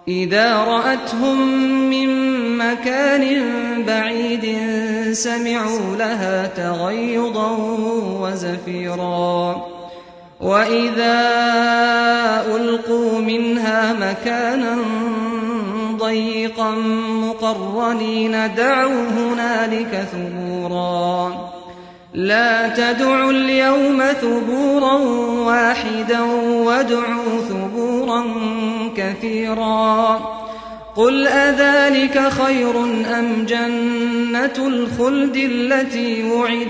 إذا رأتهم من مكان بعيد سمعوا لها تغيظا وزفيرا وإذا ألقوا منها مكانا ضيقا مقرنين دعوا هنالك ثبورا لا تدعوا اليوم ثبورا واحدا وادعوا ثبورا كثيرا قل أذلك خير أم جنة الخلد التي وعد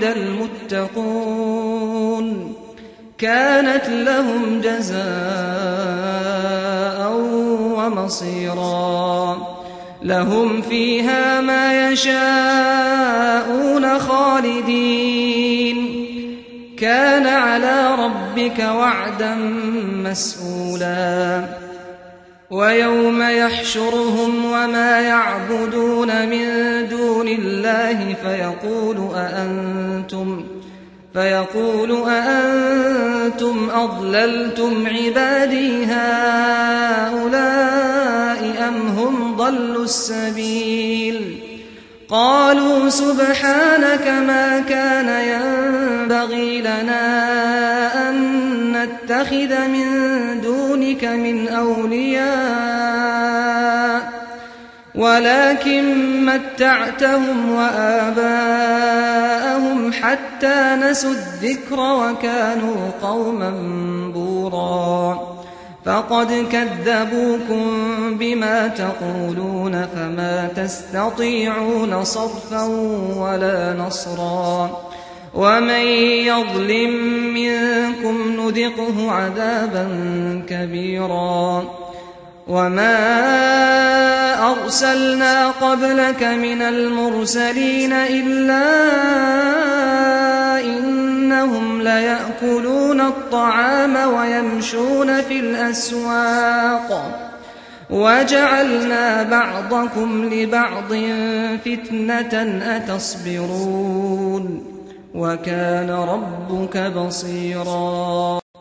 المتقون كانت لهم جزاء ومصيرا لهم فيها ما يشاءون خالدين كان على ربك وعدا مسئولا ويوم يحشرهم وما يعبدون من دون الله فيقول أأنتم أضللتم عبادي هؤلاء أم هم ضلوا السبيل قالوا سبحانك ما كان ينبغي لنا أن نتخذ من دونك من أولياء ولكن متعتهم وآباءهم حتى نسوا الذكر وكانوا قوما بورا فقد كذبوكم بما تقولون فما تستطيعون صرفا ولا نصرا ومن يظلم منكم نذقه عذابا كبيرا وما أرسلنا قبلك من المرسلين إلا إنهم ليأكلون الطعام ويمشون في الأسواق وجعلنا بعضكم لبعض فتنة أتصبرون وكان ربك بصيرا